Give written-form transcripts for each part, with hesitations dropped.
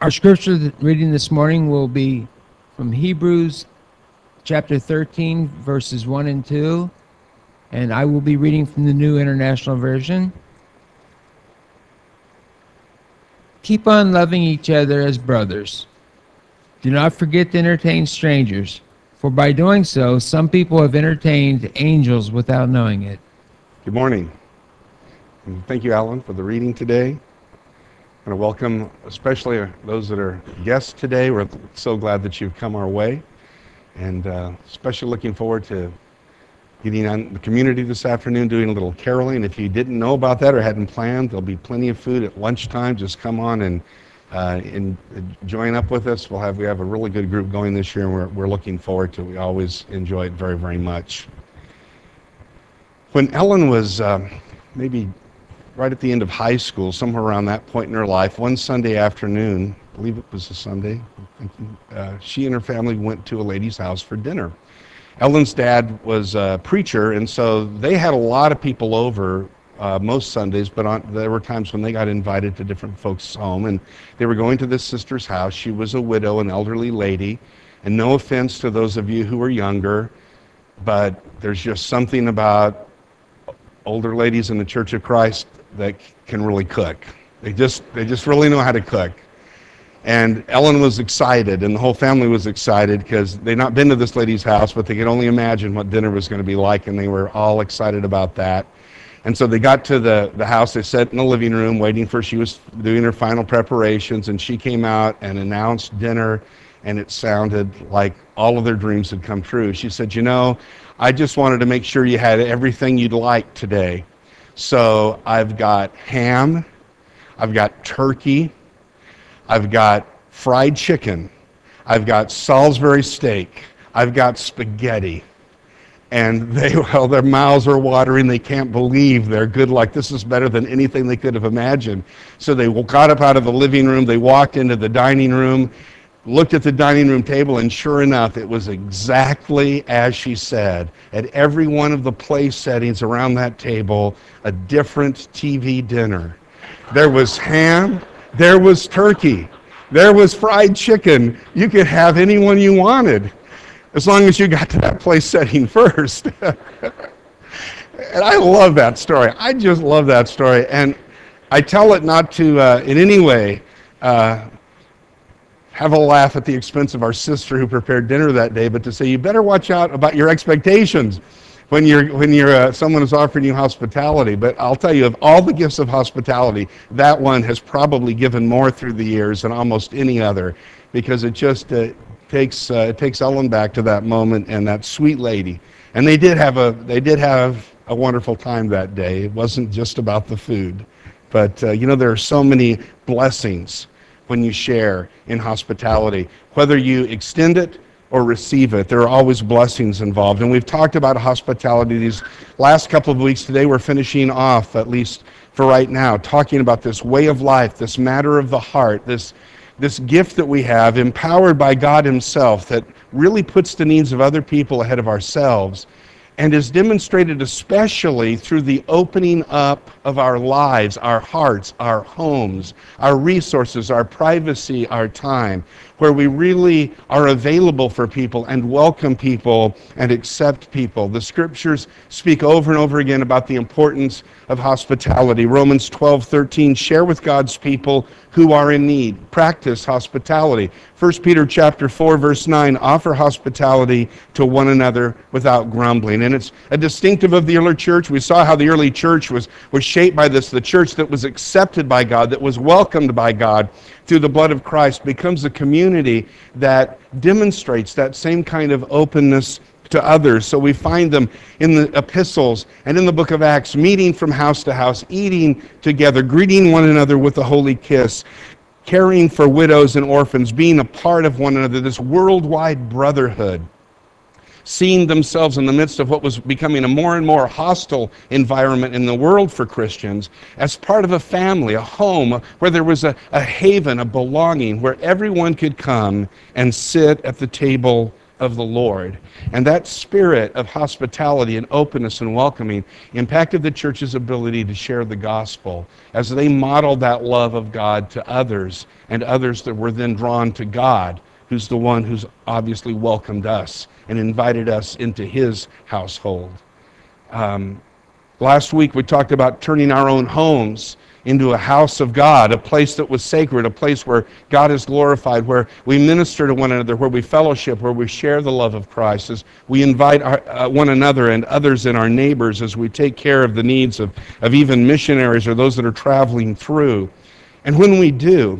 Our scripture reading this morning will be from Hebrews chapter 13, verses 1 and 2, and I will be reading from the New International Version. Keep on loving each other as brothers. Do not forget to entertain strangers, for by doing so, some people have entertained angels without knowing it. Good morning. And thank you, Alan, for the reading today. I want to welcome especially those that are guests today. We're so glad that you've come our way, and especially looking forward to getting on the community this afternoon, doing a little caroling. If you didn't know about that or hadn't planned, there'll be plenty of food at lunchtime. Just come on and join up with us. We have a really good group going this year, and we're looking forward to it. We always enjoy it very, very much. When Ellen was maybe right at the end of high school, somewhere around that point in her life, one Sunday afternoon, I believe it was a Sunday, she and her family went to a lady's house for dinner. Ellen's dad was a preacher, and so they had a lot of people over most Sundays, but there were times when they got invited to different folks' home, and they were going to this sister's house. She was a widow, an elderly lady, and no offense to those of you who are younger, but there's just something about older ladies in the Church of Christ that can really cook. They just really know how to cook. And Ellen was excited, and the whole family was excited because they'd not been to this lady's house, but they could only imagine what dinner was going to be like, and they were all excited about that. And so they got to the house. They sat in the living room waiting for, she was doing her final preparations, and she came out and announced dinner, and it sounded like all of their dreams had come true. She said, "You know, I just wanted to make sure you had everything you'd like today. So I've got ham, I've got turkey, I've got fried chicken, I've got Salisbury steak, I've got spaghetti." And their mouths are watering. They can't believe they're good. Like, this is better than anything they could have imagined. So they got up out of the living room, they walked into the dining room, looked at the dining room table, and sure enough, it was exactly as she said. At every one of the place settings around that table, a different TV dinner. There was ham, there was turkey, there was fried chicken. You could have any one you wanted, as long as you got to that place setting first. And I love that story. I just love that story. And I tell it not to, in any way, have a laugh at the expense of our sister who prepared dinner that day, but to say you better watch out about your expectations when someone is offering you hospitality. But I'll tell you, of all the gifts of hospitality, that one has probably given more through the years than almost any other, because it just takes Ellen back to that moment and that sweet lady. And they did have a wonderful time that day. It wasn't just about the food, but there are so many blessings when you share in hospitality. Whether you extend it or receive it, there are always blessings involved. And we've talked about hospitality these last couple of weeks. Today we're finishing off, at least for right now, talking about this way of life, this matter of the heart, this gift that we have, empowered by God Himself, that really puts the needs of other people ahead of ourselves, and is demonstrated especially through the opening up of our lives, our hearts, our homes, our resources, our privacy, our time, where we really are available for people and welcome people and accept people. The scriptures speak over and over again about the importance of hospitality. Romans 12:13, share with God's people who are in need. Practice hospitality. 1 Peter chapter 4, verse 9, offer hospitality to one another without grumbling. And it's a distinctive of the early church. We saw how the early church was shaped by this. The church that was accepted by God, that was welcomed by God through the blood of Christ, becomes a community that demonstrates that same kind of openness to others. So we find them in the epistles and in the book of Acts, meeting from house to house, eating together, greeting one another with a holy kiss, caring for widows and orphans, being a part of one another, this worldwide brotherhood, seeing themselves in the midst of what was becoming a more and more hostile environment in the world for Christians as part of a family, a home, where there was a haven, a belonging, where everyone could come and sit at the table of the Lord. And that spirit of hospitality and openness and welcoming impacted the church's ability to share the gospel as they modeled that love of God to others, and others that were then drawn to God, who's the one who's obviously welcomed us and invited us into his household. Last week we talked about turning our own homes into a house of God, a place that was sacred, a place where God is glorified, where we minister to one another, where we fellowship, where we share the love of Christ, as we invite one another and others and our neighbors, as we take care of the needs of even missionaries or those that are traveling through. And when we do,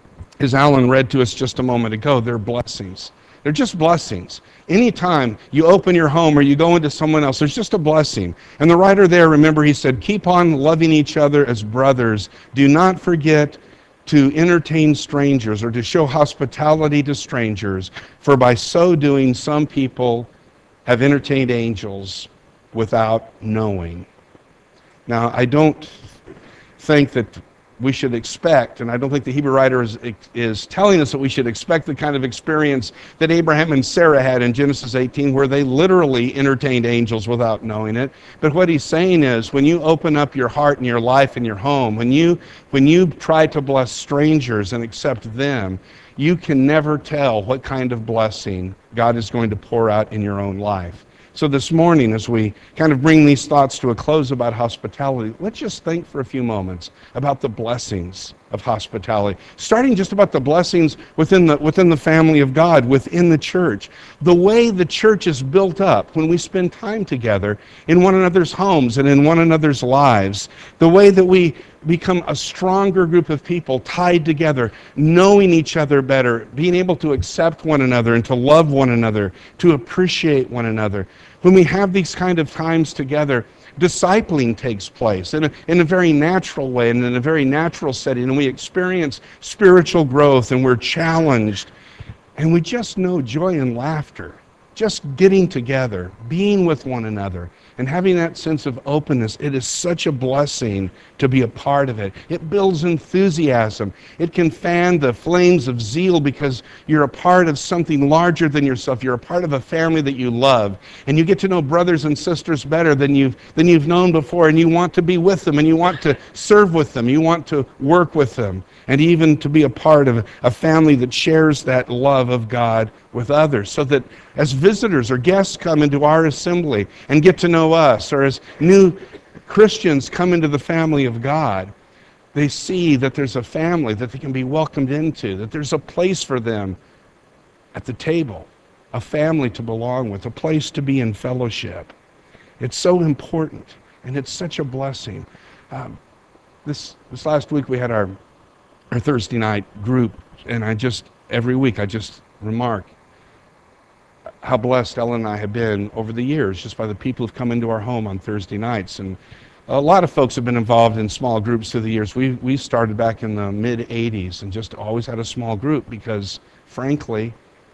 as Alan read to us just a moment ago, they're blessings. They're just blessings. Anytime you open your home or you go into someone else, there's just a blessing. And the writer there, remember, he said, keep on loving each other as brothers. Do not forget to entertain strangers or to show hospitality to strangers, for by so doing, some people have entertained angels without knowing. Now, I don't think that we should expect, and I don't think the Hebrew writer is telling us that we should expect the kind of experience that Abraham and Sarah had in Genesis 18, where they literally entertained angels without knowing it. But what he's saying is, when you open up your heart and your life and your home, when you try to bless strangers and accept them, you can never tell what kind of blessing God is going to pour out in your own life. So this morning, as we kind of bring these thoughts to a close about hospitality, let's just think for a few moments about the blessings of hospitality, starting just about the blessings within the family of God, within the church. The way the church is built up when we spend time together in one another's homes and in one another's lives. The way that we become a stronger group of people tied together, knowing each other better, being able to accept one another and to love one another, to appreciate one another. When we have these kind of times together, discipling takes place in a very natural way and in a very natural setting, and we experience spiritual growth and we're challenged, and we just know joy and laughter, just getting together, being with one another, and having that sense of openness. It is such a blessing to be a part of it. It builds enthusiasm. It can fan the flames of zeal because you're a part of something larger than yourself. You're a part of a family that you love, and you get to know brothers and sisters better than you've known before, and you want to be with them, and you want to serve with them, you want to work with them, and even to be a part of a family that shares that love of God with others, so that as visitors or guests come into our assembly and get to know us, or as new Christians come into the family of God, they see that there's a family that they can be welcomed into, that there's a place for them at the table, a family to belong with, a place to be in fellowship. It's so important, and it's such a blessing. This last week we had our Thursday night group, and every week I just remark how blessed Ellen and I have been over the years, just by the people who've come into our home on Thursday nights. And a lot of folks have been involved in small groups through the years. We started back in the mid-'80s and just always had a small group because, frankly,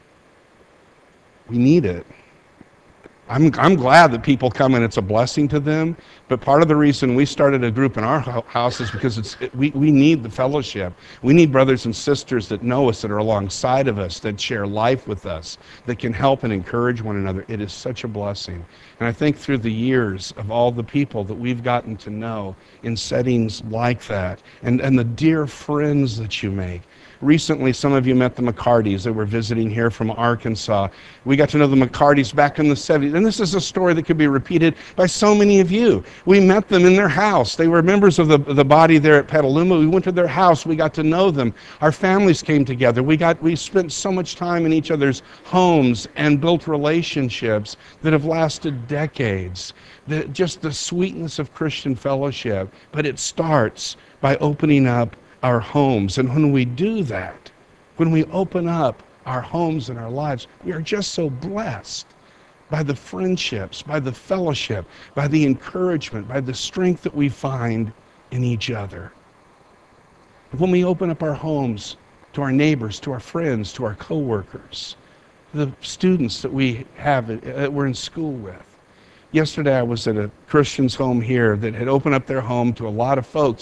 we need it. I'm glad that people come and it's a blessing to them, but part of the reason we started a group in our house is because we need the fellowship. We need brothers and sisters that know us, that are alongside of us, that share life with us, that can help and encourage one another. It is such a blessing. And I think through the years of all the people that we've gotten to know in settings like that, and the dear friends that you make. Recently, some of you met the McCartys. They were visiting here from Arkansas. We got to know the McCartys back in the 70s. And this is a story that could be repeated by so many of you. We met them in their house. They were members of the body there at Petaluma. We went to their house. We got to know them. Our families came together. We spent so much time in each other's homes and built relationships that have lasted decades. Just the sweetness of Christian fellowship. But it starts by opening up our homes. And when we do that, when we open up our homes and our lives, we are just so blessed by the friendships, by the fellowship, by the encouragement, by the strength that we find in each other. When we open up our homes to our neighbors, to our friends, to our coworkers, the students that we're in school with. Yesterday I was at a Christian's home here that had opened up their home to a lot of folks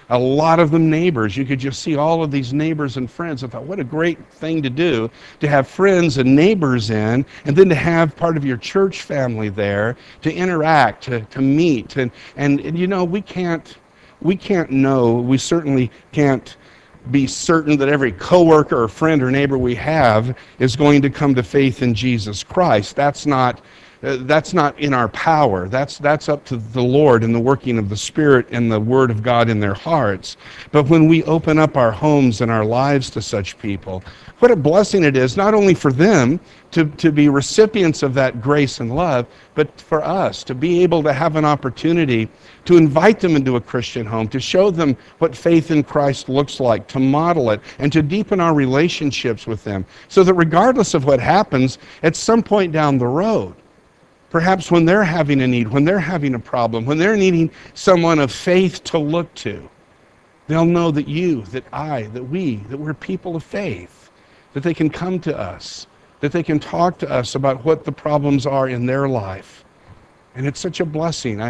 a lot of them neighbors. You could just see all of these neighbors and friends. I thought, what a great thing to do, to have friends and neighbors in, and then to have part of your church family there to interact, to meet. And you know, we can't know, we certainly can't be certain that every coworker or friend or neighbor we have is going to come to faith in Jesus Christ. That's not in our power. That's up to the Lord and the working of the Spirit and the Word of God in their hearts. But when we open up our homes and our lives to such people, what a blessing it is, not only for them to be recipients of that grace and love, but for us to be able to have an opportunity to invite them into a Christian home, to show them what faith in Christ looks like, to model it, and to deepen our relationships with them, so that regardless of what happens, at some point down the road, perhaps when they're having a need, when they're having a problem, when they're needing someone of faith to look to, they'll know that we're people of faith, that they can come to us, that they can talk to us about what the problems are in their life. And it's such a blessing.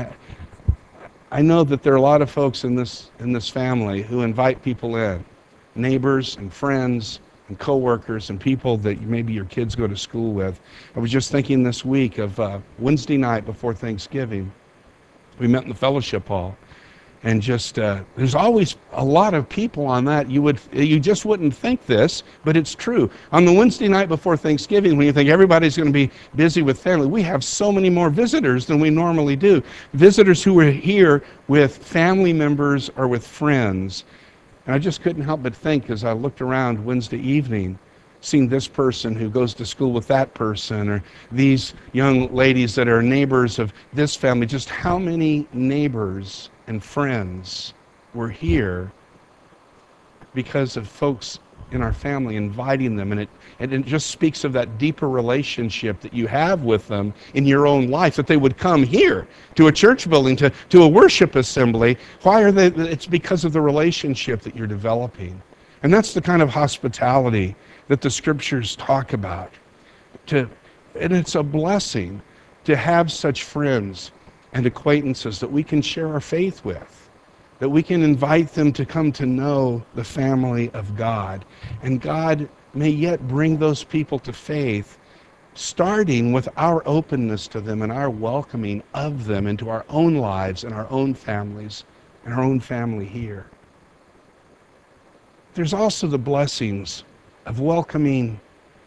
I know that there are a lot of folks in this family who invite people in, neighbors and friends and coworkers and people that maybe your kids go to school with. I was just thinking this week of Wednesday night before Thanksgiving. We met in the fellowship hall, and just there's always a lot of people on that. You just wouldn't think this, but it's true. On the Wednesday night before Thanksgiving, when you think everybody's going to be busy with family, we have so many more visitors than we normally do. Visitors who are here with family members or with friends. And I just couldn't help but think, as I looked around Wednesday evening, seeing this person who goes to school with that person, or these young ladies that are neighbors of this family, just how many neighbors and friends were here because of folks in our family inviting them. And it just speaks of that deeper relationship that you have with them in your own life, that they would come here to a church building, to a worship assembly. Why are they? It's because of the relationship that you're developing. And that's the kind of hospitality that the scriptures talk about. And it's a blessing to have such friends and acquaintances that we can share our faith with, that we can invite them to come to know the family of God. And God may yet bring those people to faith, starting with our openness to them and our welcoming of them into our own lives and our own families and our own family here. There's also the blessings of welcoming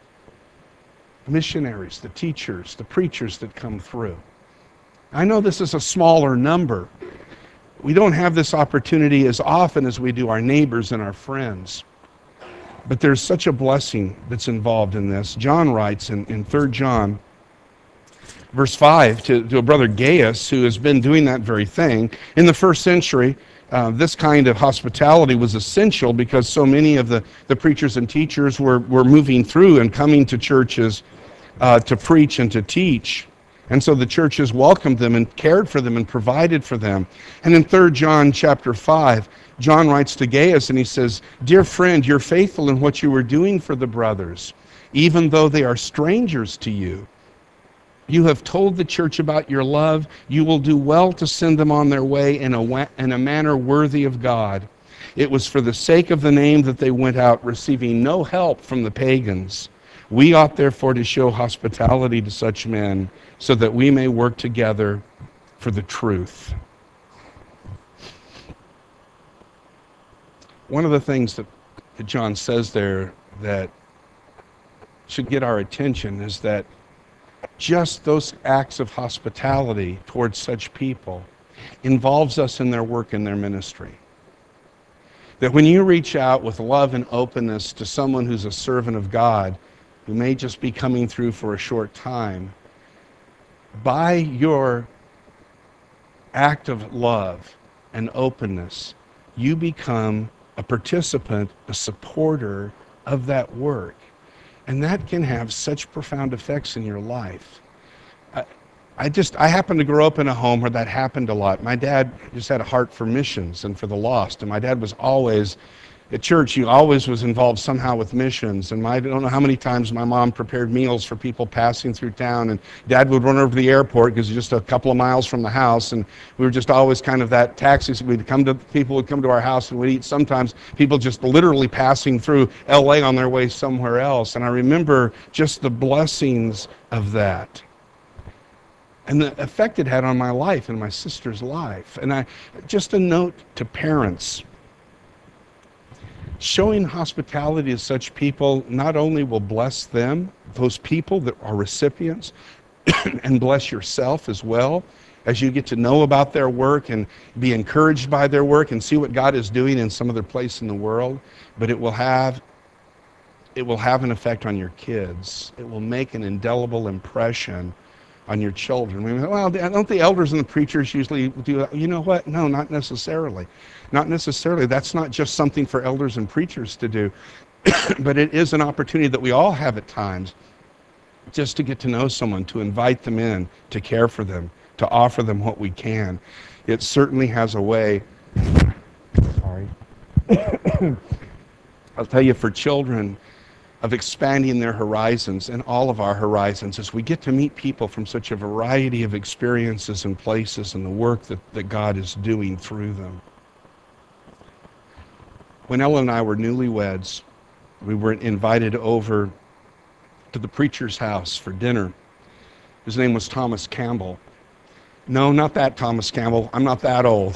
missionaries, the teachers, the preachers that come through. I know this is a smaller number. We don't have this opportunity as often as we do our neighbors and our friends. But there's such a blessing that's involved in this. John writes in 3 John, verse 5, to a brother Gaius, who has been doing that very thing. In the first century, this kind of hospitality was essential because so many of the preachers and teachers were moving through and coming to churches to preach and to teach. And so the churches welcomed them and cared for them and provided for them. And in 3 John chapter 5, John writes to Gaius and he says, "Dear friend, you're faithful in what you were doing for the brothers, even though they are strangers to you. You have told the church about your love. You will do well to send them on their way in a manner worthy of God. It was for the sake of the name that they went out, receiving no help from the pagans. We ought therefore to show hospitality to such men, so that we may work together for the truth." One of the things that John says there that should get our attention is that just those acts of hospitality towards such people involves us in their work and their ministry. That when you reach out with love and openness to someone who's a servant of God, who may just be coming through for a short time, by your act of love and openness, you become a participant, a supporter of that work. And that can have such profound effects in your life. I happen to grow up in a home where that happened a lot. My dad just had a heart for missions and for the lost. And my dad was always at church, you always was involved somehow with missions. And I don't know how many times my mom prepared meals for people passing through town, and Dad would run over to the airport because it's just a couple of miles from the house, and we were just always kind of that taxi. So people would come to our house and we'd eat. Sometimes people just literally passing through LA on their way somewhere else. And I remember just the blessings of that and the effect it had on my life and my sister's life. And just a note to parents: showing hospitality to such people not only will bless them, those people that are recipients, and bless yourself as well, as you get to know about their work and be encouraged by their work and see what God is doing in some other place in the world, but it will have an effect on your kids. It will make an indelible impression on your children. Well, don't the elders and the preachers usually do that? You know what? No, not necessarily. Not necessarily. That's not just something for elders and preachers to do, but it is an opportunity that we all have at times just to get to know someone, to invite them in, to care for them, to offer them what we can. It certainly has a way. Sorry. I'll tell you, for children, of expanding their horizons and all of our horizons as we get to meet people from such a variety of experiences and places and the work that God is doing through them. When Ellen and I were newlyweds, we were invited over to the preacher's house for dinner. His name was Thomas Campbell. No, not that Thomas Campbell. I'm not that old.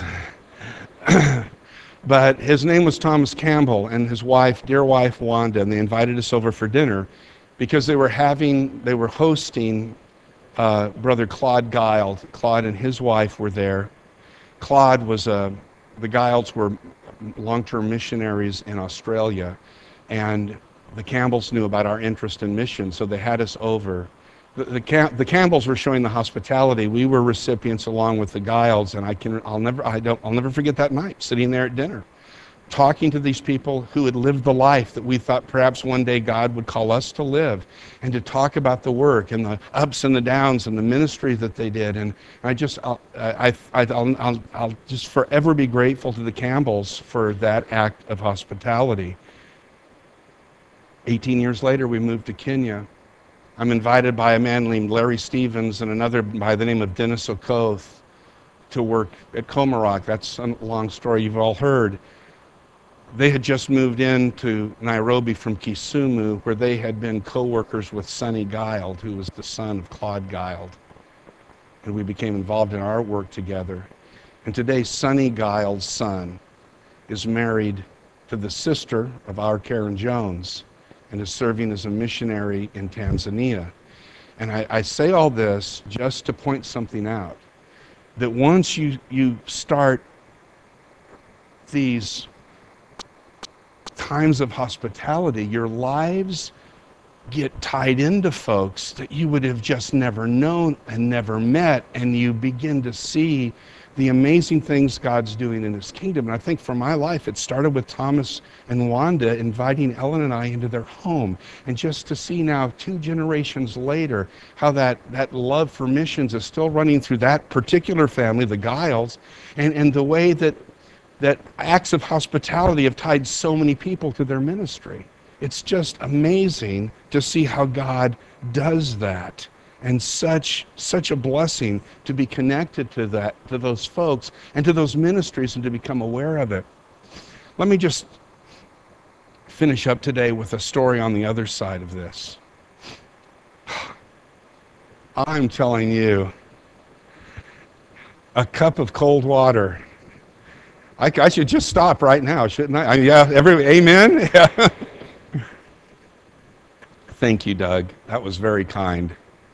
But his name was Thomas Campbell, and his wife, dear wife Wanda, and they invited us over for dinner because they were hosting Brother Claude Guild. Claude and his wife were there. Claude was, the Guilds were long-term missionaries in Australia, and the Campbells knew about our interest in mission, so they had us over. The Campbells were showing the hospitality. We were recipients along with the Guilds, and I'll never forget that night, sitting there at dinner, talking to these people who had lived the life that we thought perhaps one day God would call us to live, and to talk about the work and the ups and the downs and the ministry that they did. And I'll just forever be grateful to the Campbells for that act of hospitality. 18 years later, we moved to Kenya. I'm invited by a man named Larry Stevens and another by the name of Dennis Okoth to work at Comarock. That's a long story you've all heard. They had just moved into Nairobi from Kisumu, where they had been co-workers with Sonny Guild, who was the son of Claude Guild. And we became involved in our work together. And today, Sonny Guild's son is married to the sister of our Karen Jones, and is serving as a missionary in Tanzania. And I say all this just to point something out, that once you start these times of hospitality, your lives get tied into folks that you would have just never known and never met, and you begin to see the amazing things God's doing in His kingdom. And I think for my life, it started with Thomas and Wanda inviting Ellen and I into their home. And just to see now, 2 generations later, how that love for missions is still running through that particular family, the Guilds, and the way that acts of hospitality have tied so many people to their ministry. It's just amazing to see how God does that. And such a blessing to be connected to those folks and to those ministries and to become aware of it. Let me just finish up today with a story on the other side of this. I'm telling you, a cup of cold water. I should just stop right now, shouldn't I? Amen? Yeah. Thank you, Doug. That was very kind.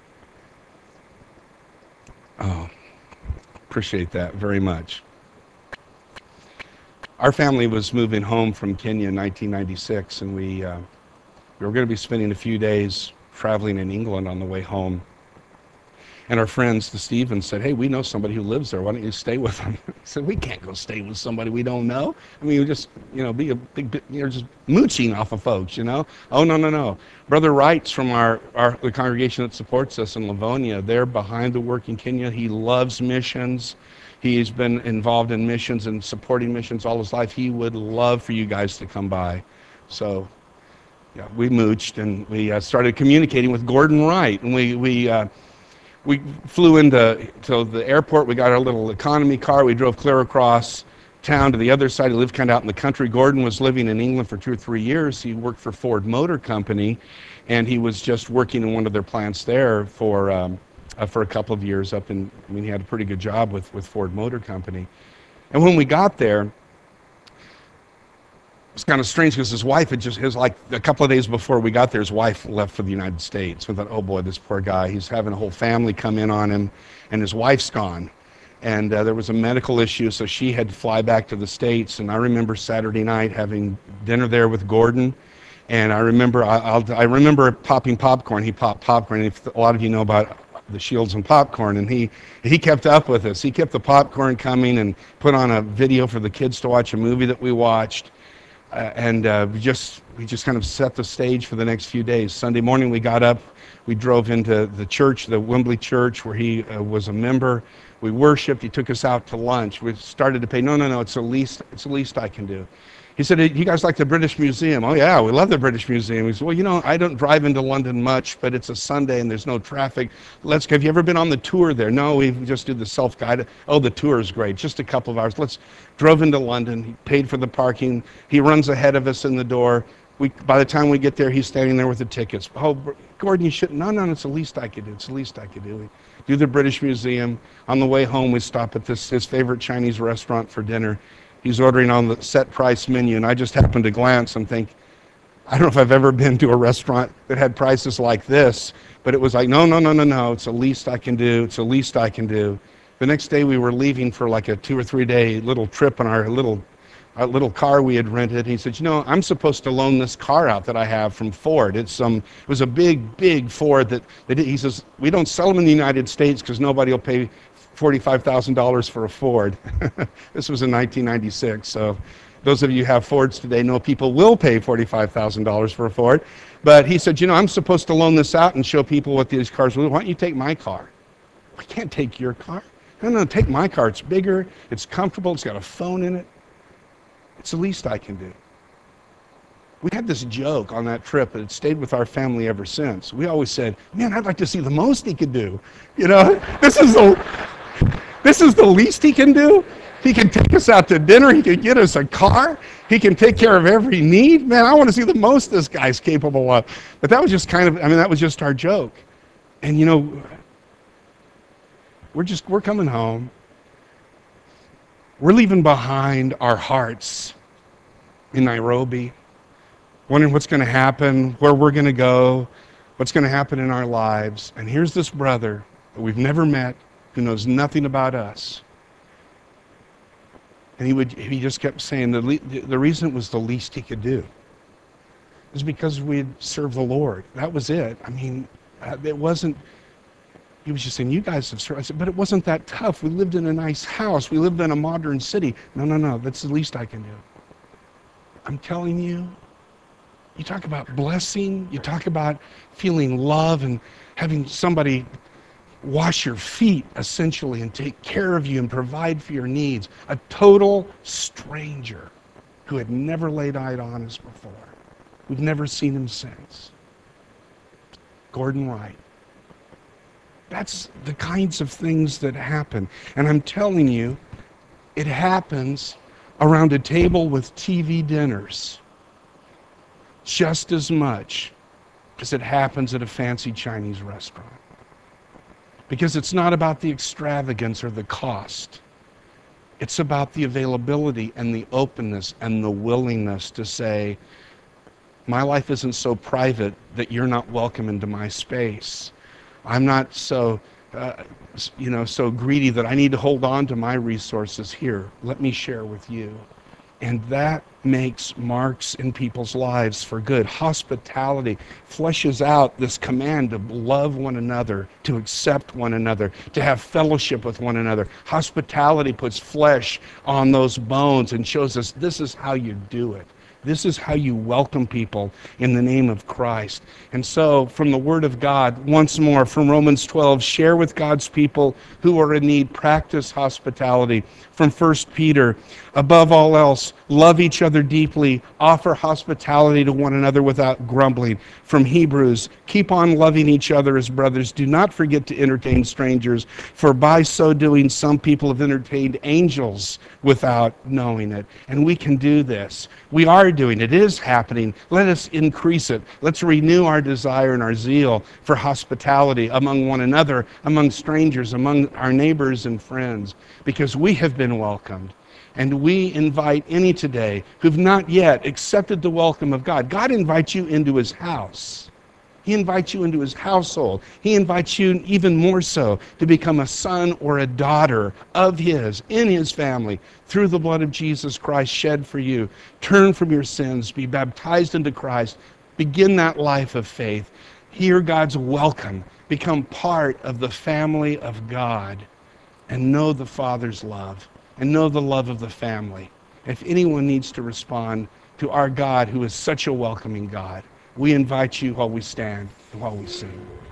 Oh, appreciate that very much. Our family was moving home from Kenya in 1996, and we were going to be spending a few days traveling in England on the way home. And our friends, the Stevens, said, "Hey, we know somebody who lives there. Why don't you stay with them?" I said, "We can't go stay with somebody we don't know. I mean, you just, be a big, just mooching off of folks, Oh, no. Brother Wright's from the congregation that supports us in Livonia. They're behind the work in Kenya. He loves missions. He's been involved in missions and supporting missions all his life. He would love for you guys to come by. So yeah, we mooched and we started communicating with Gordon Wright, and we flew into the airport. We got our little economy car. We drove clear across town to the other side. He lived kind of out in the country. Gordon was living in England for 2 or 3 years. He worked for Ford Motor Company, and he was just working in one of their plants there for a couple of years up in, I mean, he had a pretty good job with Ford Motor Company. And when we got there, it's kind of strange because his wife like a couple of days before we got there, his wife left for the United States. We thought, oh boy, this poor guy, he's having a whole family come in on him, and his wife's gone. And there was a medical issue, so she had to fly back to the States. And I remember Saturday night having dinner there with Gordon. And I remember, I remember popping popcorn. He popped popcorn. And a lot of you know about the Shields and popcorn, and he kept up with us. He kept the popcorn coming and put on a video for the kids to watch a movie that we watched. We just kind of set the stage for the next few days. Sunday morning we got up, we drove into the church, the Wembley Church, where he was a member. We worshiped. He took us out to lunch. We started to pay. No, it's the least I can do. He said, you guys like the British Museum? Oh yeah, we love the British Museum. He said, well, you know, I don't drive into London much, but it's a Sunday and there's no traffic. Let's go. Have you ever been on the tour there? No, we just do the self-guided. Oh, the tour is great. Just a couple of hours. Drove into London. He paid for the parking. He runs ahead of us in the door. By the time we get there, he's standing there with the tickets. Oh, Gordon, you shouldn't. No, it's the least I could do. It's the least I could do. We do the British Museum. On the way home, we stop at his favorite Chinese restaurant for dinner. He's ordering on the set price menu, and I just happened to glance and think, I don't know if I've ever been to a restaurant that had prices like this, but it was like, no, it's the least I can do. It's the least I can do. The next day we were leaving for like a 2 or 3 day little trip in our little car we had rented. He said, you know, I'm supposed to loan this car out that I have from Ford. It was a big Ford that he says, we don't sell them in the United States because nobody will pay $45,000 for a Ford. This was in 1996, so those of you who have Fords today know people will pay $45,000 for a Ford. But he said, you know, I'm supposed to loan this out and show people what these cars will do. Why don't you take my car? I can't take your car. No, take my car. It's bigger, it's comfortable, it's got a phone in it. It's the least I can do. We had this joke on that trip, and it stayed with our family ever since. We always said, man, I'd like to see the most he could do. You know, this is the least he can do. He can take us out to dinner. He can get us a car. He can take care of every need. Man, I want to see the most this guy's capable of. But that was just that was just our joke. And you know, we're coming home. We're leaving behind our hearts in Nairobi, wondering what's going to happen, where we're going to go, what's going to happen in our lives. And here's this brother that we've never met, who knows nothing about us. And he just kept saying the reason it was the least he could do is because we'd served the Lord. That was it. I mean, it wasn't. He was just saying, you guys have served. I said, but it wasn't that tough. We lived in a nice house. We lived in a modern city. No, that's the least I can do. I'm telling you, you talk about blessing, you talk about feeling love and having somebody wash your feet, essentially, and take care of you and provide for your needs. A total stranger who had never laid eyes on us before. We've never seen him since. Gordon Wright. That's the kinds of things that happen. And I'm telling you, it happens around a table with TV dinners just as much as it happens at a fancy Chinese restaurant. Because it's not about the extravagance or the cost. It's about the availability and the openness and the willingness to say, my life isn't so private that you're not welcome into my space. I'm not so so greedy that I need to hold on to my resources here. Let me share with you. And that makes marks in people's lives for good. Hospitality fleshes out this command to love one another, to accept one another, to have fellowship with one another. Hospitality puts flesh on those bones and shows us this is how you do it. This is how you welcome people in the name of Christ. And so, from the Word of God, once more, from Romans 12, share with God's people who are in need, practice hospitality. From 1 Peter, above all else, love each other deeply, offer hospitality to one another without grumbling. From Hebrews, keep on loving each other as brothers. Do not forget to entertain strangers, for by so doing, some people have entertained angels without knowing it. And we can do this. We are doing it. It is happening. Let us increase it. Let's renew our desire and our zeal for hospitality among one another, among strangers, among our neighbors and friends, because we have been welcomed. And we invite any today who've not yet accepted the welcome of God. God invites you into his house. He invites you into his household. He invites you even more so to become a son or a daughter of his, in his family, through the blood of Jesus Christ shed for you. Turn from your sins, be baptized into Christ, begin that life of faith. Hear God's welcome, become part of the family of God, and know the Father's love, and know the love of the family. If anyone needs to respond to our God, who is such a welcoming God, we invite you while we stand and while we sing.